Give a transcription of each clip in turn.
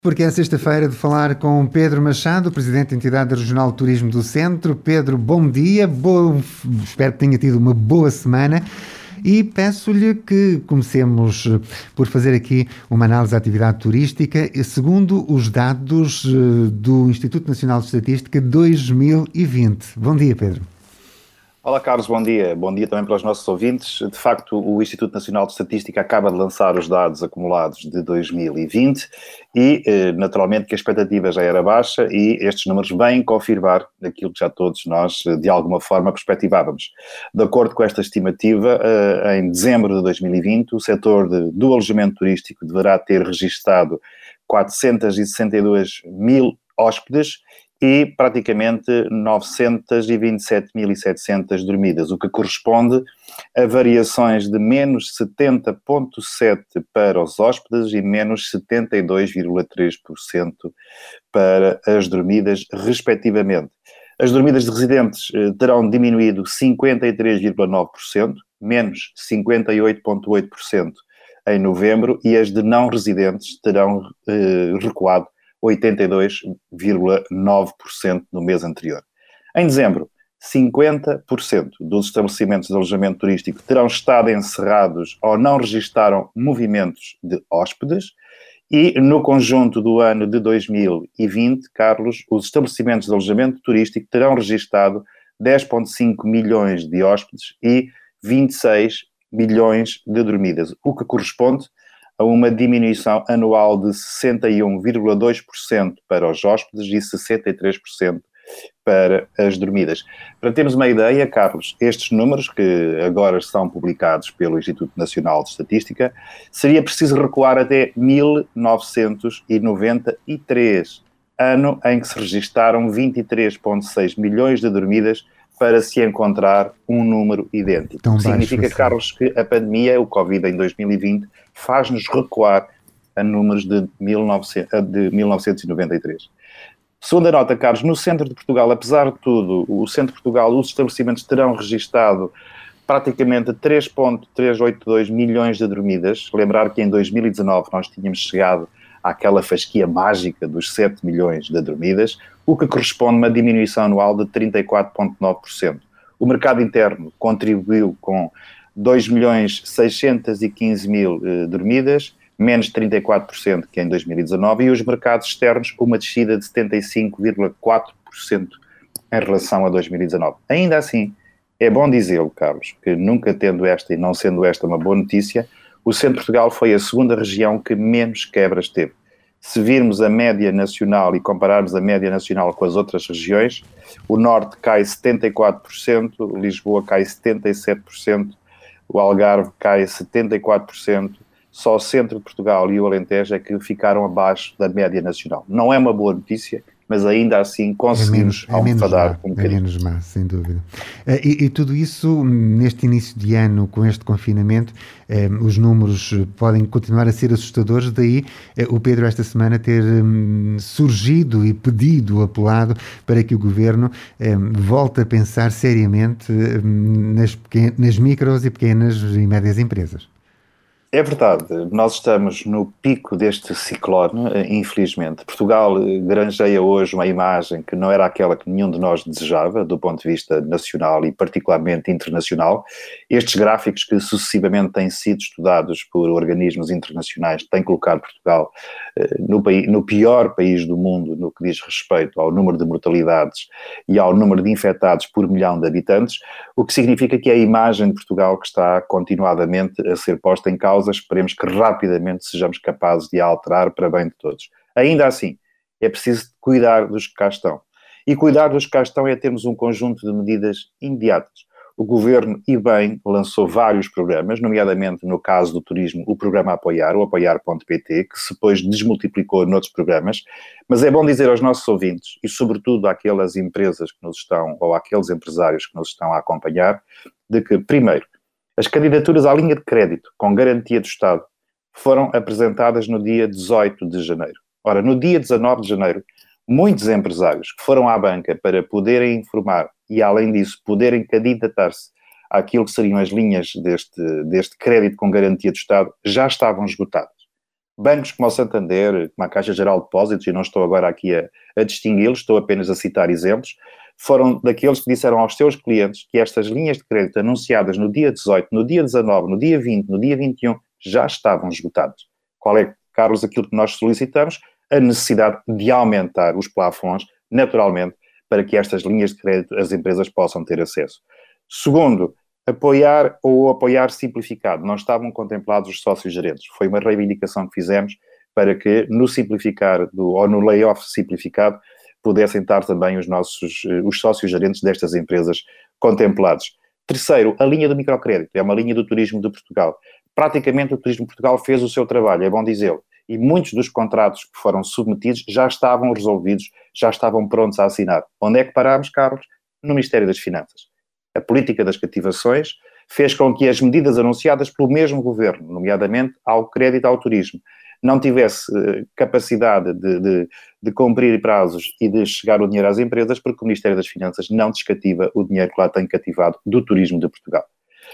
Porque é sexta-feira de falar com Pedro Machado, Presidente da Entidade Regional de Turismo do Centro. Pedro, bom dia, espero que tenha tido uma boa semana e peço-lhe que comecemos por fazer aqui uma análise da atividade turística segundo os dados do Instituto Nacional de Estatística 2020. Bom dia, Pedro. Olá, Carlos, bom dia. Bom dia também para os nossos ouvintes. De facto, o Instituto Nacional de Estatística acaba de lançar os dados acumulados de 2020 e, naturalmente, que a expectativa já era baixa e estes números vêm confirmar aquilo que já todos nós, de alguma forma, perspectivávamos. De acordo com esta estimativa, em dezembro de 2020, o setor do alojamento turístico deverá ter registado 462 mil hóspedes e praticamente 927.700 dormidas, o que corresponde a variações de menos 70,7% para os hóspedes e menos 72,3% para as dormidas, respectivamente. As dormidas de residentes terão diminuído 53,9%, menos 58,8% em novembro, e as de não residentes terão recuado 82,9% no mês anterior. Em dezembro, 50% dos estabelecimentos de alojamento turístico terão estado encerrados ou não registaram movimentos de hóspedes e, no conjunto do ano de 2020, Carlos, os estabelecimentos de alojamento turístico terão registado 10,5 milhões de hóspedes e 26 milhões de dormidas, o que corresponde a uma diminuição anual de 61,2% para os hóspedes e 63% para as dormidas. Para termos uma ideia, Carlos, estes números que agora são publicados pelo Instituto Nacional de Estatística, seria preciso recuar até 1993, ano em que se registaram 23,6 milhões de dormidas para se encontrar um número idêntico. Tão Significa, baixo, Carlos, que a pandemia, o Covid em 2020, faz-nos recuar a números de 1993. Segunda nota, Carlos, no centro de Portugal, apesar de tudo, o centro de Portugal, os estabelecimentos terão registado praticamente 3,382 milhões de dormidas. Lembrar que em 2019 nós tínhamos chegado àquela fasquia mágica dos 7 milhões de dormidas, o que corresponde a uma diminuição anual de 34,9%. O mercado interno contribuiu com 2.615.000 dormidas, menos 34% que em 2019, e os mercados externos uma descida de 75,4% em relação a 2019. Ainda assim, é bom dizê-lo, Carlos, que nunca tendo esta e não sendo esta uma boa notícia, o centro de Portugal foi a segunda região que menos quebras teve. Se virmos a média nacional e compararmos a média nacional com as outras regiões, o Norte cai 74%, Lisboa cai 77%, o Algarve cai 74%, só o centro de Portugal e o Alentejo é que ficaram abaixo da média nacional. Não é uma boa notícia, mas ainda assim conseguimos almofadar um bocadinho. É menos má, sem dúvida. E tudo isso, neste início de ano, com este confinamento, os números podem continuar a ser assustadores, daí o Pedro esta semana ter surgido e pedido, apelado, para que o Governo volte a pensar seriamente nas micros e pequenas e médias empresas. É verdade, nós estamos no pico deste ciclone, infelizmente. Portugal granjeia hoje uma imagem que não era aquela que nenhum de nós desejava, do ponto de vista nacional e particularmente internacional. Estes gráficos que sucessivamente têm sido estudados por organismos internacionais têm colocado Portugal no pior país do mundo no que diz respeito ao número de mortalidades e ao número de infectados por milhão de habitantes, o que significa que é a imagem de Portugal que está continuadamente a ser posta em causa. Esperemos que rapidamente sejamos capazes de a alterar para bem de todos. Ainda assim, é preciso cuidar dos que cá estão. E cuidar dos que cá estão é termos um conjunto de medidas imediatas. O Governo, e bem, lançou vários programas, nomeadamente no caso do turismo, o programa Apoiar, o apoiar.pt, que se depois desmultiplicou noutros programas, mas é bom dizer aos nossos ouvintes, e sobretudo àquelas empresas que nos estão, ou àqueles empresários que nos estão a acompanhar, de que, primeiro, as candidaturas à linha de crédito com garantia do Estado foram apresentadas no dia 18 de janeiro. Ora, no dia 19 de janeiro, muitos empresários que foram à banca para poderem informar e, além disso, poderem candidatar-se àquilo que seriam as linhas deste crédito com garantia do Estado, já estavam esgotadas. Bancos como o Santander, como a Caixa Geral de Depósitos, e não estou agora aqui a distingui-los, estou apenas a citar exemplos, foram daqueles que disseram aos seus clientes que estas linhas de crédito anunciadas no dia 18, no dia 19, no dia 20, no dia 21, já estavam esgotadas. Qual é, Carlos, aquilo que nós solicitamos? A necessidade de aumentar os plafons, naturalmente, para que estas linhas de crédito as empresas possam ter acesso. Segundo, apoiar simplificado. Não estavam contemplados os sócios gerentes. Foi uma reivindicação que fizemos para que no simplificar ou no layoff simplificado pudessem estar também os sócios gerentes destas empresas contemplados. Terceiro, a linha do microcrédito. É uma linha do turismo de Portugal. Praticamente o turismo de Portugal fez o seu trabalho, é bom dizê-lo. E muitos dos contratos que foram submetidos já estavam resolvidos, já estavam prontos a assinar. Onde é que parámos, Carlos? No Ministério das Finanças. A política das cativações fez com que as medidas anunciadas pelo mesmo governo, nomeadamente ao crédito ao turismo, não tivesse capacidade de cumprir prazos e de chegar o dinheiro às empresas, porque o Ministério das Finanças não descativa o dinheiro que lá tem cativado do turismo de Portugal.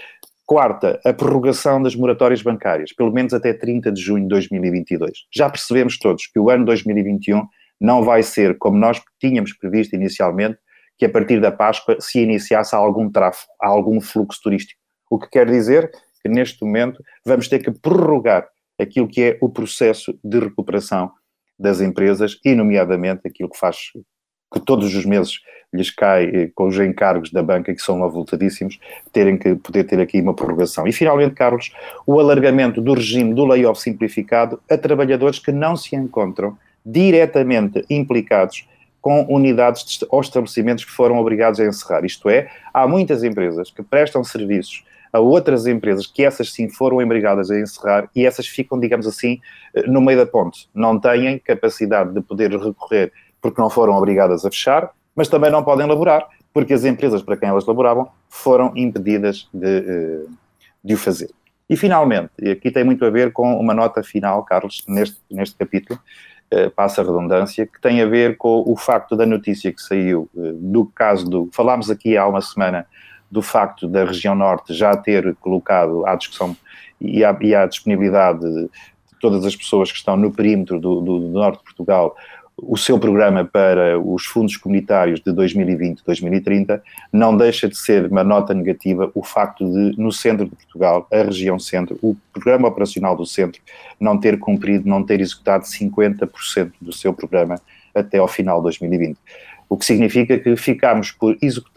Quarta, a prorrogação das moratórias bancárias, pelo menos até 30 de junho de 2022. Já percebemos todos que o ano 2021 não vai ser como nós tínhamos previsto inicialmente, que a partir da Páscoa se iniciasse algum tráfego, algum fluxo turístico. O que quer dizer que neste momento vamos ter que prorrogar aquilo que é o processo de recuperação das empresas e, nomeadamente, aquilo que faz que todos os meses lhes cai com os encargos da banca, que são avultadíssimos, terem que poder ter aqui uma prorrogação. E, finalmente, Carlos, o alargamento do regime do layoff simplificado a trabalhadores que não se encontram diretamente implicados com unidades ou estabelecimentos que foram obrigados a encerrar. Isto é, há muitas empresas que prestam serviços a outras empresas que essas sim foram obrigadas a encerrar e essas ficam, digamos assim, no meio da ponte. Não têm capacidade de poder recorrer porque não foram obrigadas a fechar, mas também não podem laborar porque as empresas para quem elas laboravam foram impedidas de o fazer. E finalmente, e aqui tem muito a ver com uma nota final, Carlos, neste capítulo, passa a redundância, que tem a ver com o facto da notícia que saiu do caso falámos aqui há uma semana do facto da região norte já ter colocado à discussão e à disponibilidade de todas as pessoas que estão no perímetro do norte de Portugal o seu programa para os fundos comunitários de 2020-2030, não deixa de ser uma nota negativa o facto de, no centro de Portugal, a região centro, o programa operacional do centro, não ter cumprido, não ter executado 50% do seu programa até ao final de 2020. O que significa que ficámos por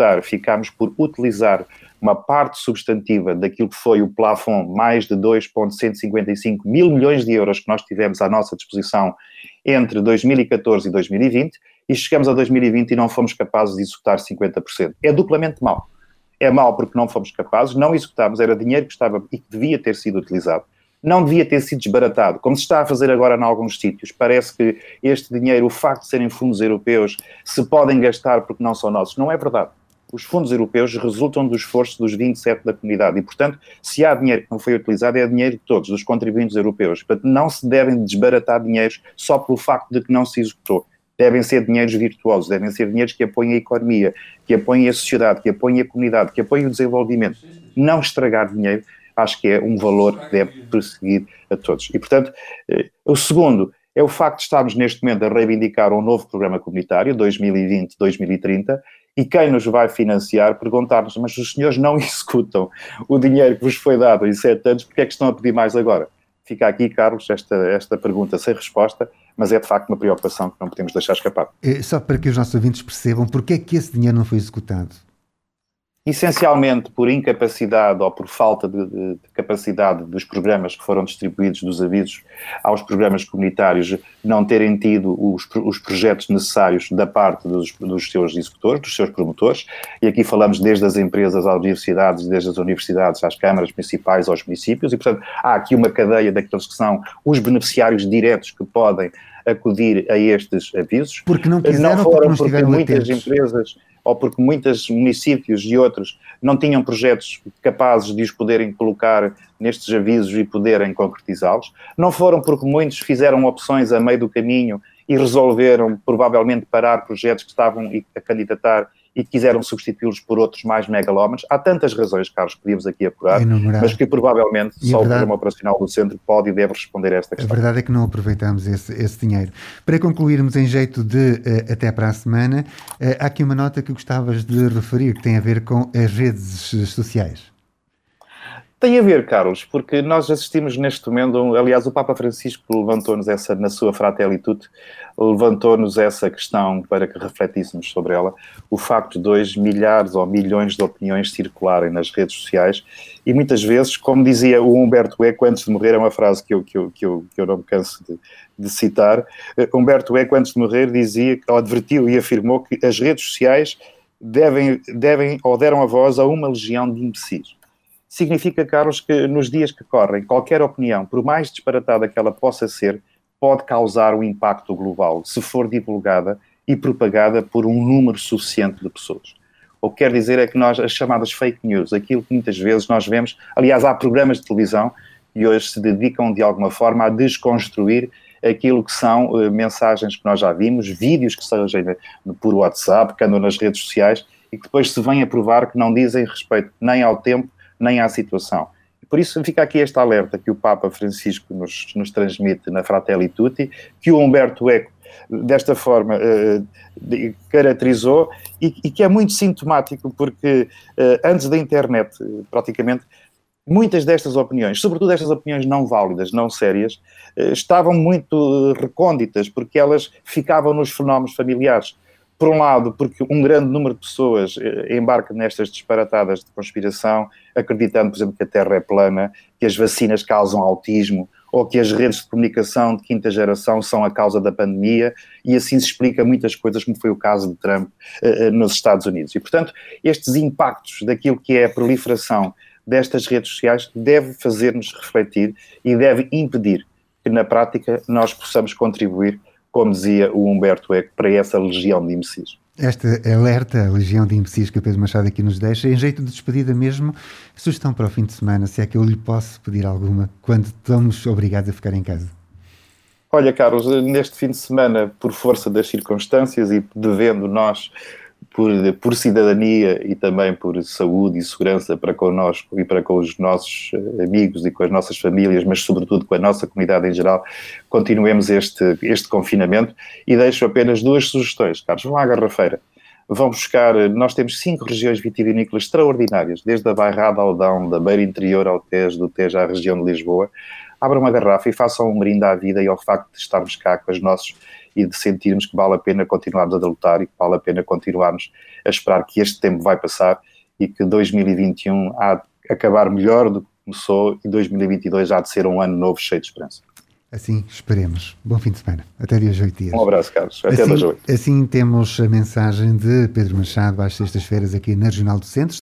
utilizar uma parte substantiva daquilo que foi o plafond, mais de 2,155 mil milhões de euros que nós tivemos à nossa disposição entre 2014 e 2020, e chegamos a 2020 e não fomos capazes de executar 50%. É duplamente mau. É mau porque não fomos capazes, não executámos, era dinheiro que estava e que devia ter sido utilizado. Não devia ter sido desbaratado, como se está a fazer agora em alguns sítios. Parece que este dinheiro, o facto de serem fundos europeus, se podem gastar porque não são nossos. Não é verdade. Os fundos europeus resultam do esforço dos 27 da comunidade e, portanto, se há dinheiro que não foi utilizado, é dinheiro de todos, dos contribuintes europeus. Portanto, não se devem desbaratar dinheiros só pelo facto de que não se executou. Devem ser dinheiros virtuosos, devem ser dinheiros que apoiem a economia, que apoiem a sociedade, que apoiem a comunidade, que apoiem o desenvolvimento. Não estragar dinheiro, acho que é um valor que deve perseguir a todos. E, portanto, o segundo é o facto de estarmos neste momento a reivindicar um novo programa comunitário, 2020-2030, e quem nos vai financiar perguntar-nos, mas os senhores não executam o dinheiro que vos foi dado em 7 anos, porque é que estão a pedir mais agora? Fica aqui, Carlos, esta pergunta sem resposta, mas é de facto uma preocupação que não podemos deixar escapar. Só para que os nossos ouvintes percebam, porque é que esse dinheiro não foi executado? Essencialmente por incapacidade ou por falta de capacidade dos programas que foram distribuídos, dos avisos aos programas comunitários, não terem tido os projetos necessários da parte dos seus executores, dos seus promotores, e aqui falamos desde as empresas às universidades, desde as universidades às câmaras municipais, aos municípios, e portanto há aqui uma cadeia daqueles que são os beneficiários diretos que podem acudir a estes avisos. Porque não quiseram, não foram, porque muitas empresas ou porque muitos municípios e outros não tinham projetos capazes de os poderem colocar nestes avisos e poderem concretizá-los. Não foram porque muitos fizeram opções a meio do caminho e resolveram provavelmente parar projetos que estavam a candidatar e quiseram substituí-los por outros mais megalómanos. Há tantas razões, Carlos, que podíamos aqui apurar, mas que provavelmente só o programa operacional do Centro pode e deve responder a esta questão. A verdade é que não aproveitamos esse dinheiro. Para concluirmos em jeito de até para a semana, há aqui uma nota que gostavas de referir, que tem a ver com as redes sociais. Tem a ver, Carlos, porque nós assistimos neste momento, aliás, o Papa Francisco levantou-nos essa, na sua Fratelli Tutti, levantou-nos essa questão para que refletíssemos sobre ela, o facto de hoje milhares ou milhões de opiniões circularem nas redes sociais e muitas vezes, como dizia o Humberto Eco antes de morrer, é uma frase que eu não me canso de citar, Humberto Eco antes de morrer dizia, ou advertiu e afirmou que as redes sociais devem ou deram a voz a uma legião de imbecis. Significa, Carlos, que nos dias que correm, qualquer opinião, por mais disparatada que ela possa ser, pode causar um impacto global, se for divulgada e propagada por um número suficiente de pessoas. O que quer dizer é que nós, as chamadas fake news, aquilo que muitas vezes nós vemos, aliás, há programas de televisão que hoje se dedicam de alguma forma a desconstruir aquilo que são mensagens que nós já vimos, vídeos que sejam por WhatsApp, que andam nas redes sociais e que depois se vêm a provar que não dizem respeito nem ao tempo, nem à situação. Por isso fica aqui este alerta que o Papa Francisco nos transmite na Fratelli Tutti, que o Humberto Eco, desta forma, caracterizou e que é muito sintomático, porque antes da internet, praticamente, muitas destas opiniões, sobretudo estas opiniões não válidas, não sérias, estavam muito recônditas, porque elas ficavam nos fenómenos familiares. Por um lado, porque um grande número de pessoas embarca nestas disparatadas de conspiração, acreditando, por exemplo, que a Terra é plana, que as vacinas causam autismo, ou que as redes de comunicação de quinta geração são a causa da pandemia, e assim se explica muitas coisas, como foi o caso de Trump nos Estados Unidos. E, portanto, estes impactos daquilo que é a proliferação destas redes sociais deve fazer-nos refletir e deve impedir que, na prática, nós possamos contribuir, como dizia o Humberto Eco, para essa legião de imbecis. Esta alerta, a legião de imbecis que o Pedro Machado aqui nos deixa, em jeito de despedida mesmo, sugestão para o fim de semana, se é que eu lhe posso pedir alguma, quando estamos obrigados a ficar em casa. Olha, Carlos, neste fim de semana, por força das circunstâncias e devendo nós, por cidadania e também por saúde e segurança para connosco e para com os nossos amigos e com as nossas famílias, mas sobretudo com a nossa comunidade em geral, continuemos este confinamento e deixo apenas 2 sugestões. Carlos, vão à Garrafeira, vão buscar, nós temos 5 regiões vitivinícolas extraordinárias, desde a Bairrada ao Dão, da Beira Interior ao Tejo, do Tejo à região de Lisboa. Abram uma garrafa e façam um brinde à vida e ao facto de estarmos cá com os nossos e de sentirmos que vale a pena continuarmos a lutar e que vale a pena continuarmos a esperar que este tempo vai passar e que 2021 há de acabar melhor do que começou e 2022 há de ser um ano novo cheio de esperança. Assim esperemos. Bom fim de semana. Até dia 8 dias. Um abraço, Carlos. Até dia 8. Assim temos a mensagem de Pedro Machado às sextas-feiras aqui na Regional do Centro.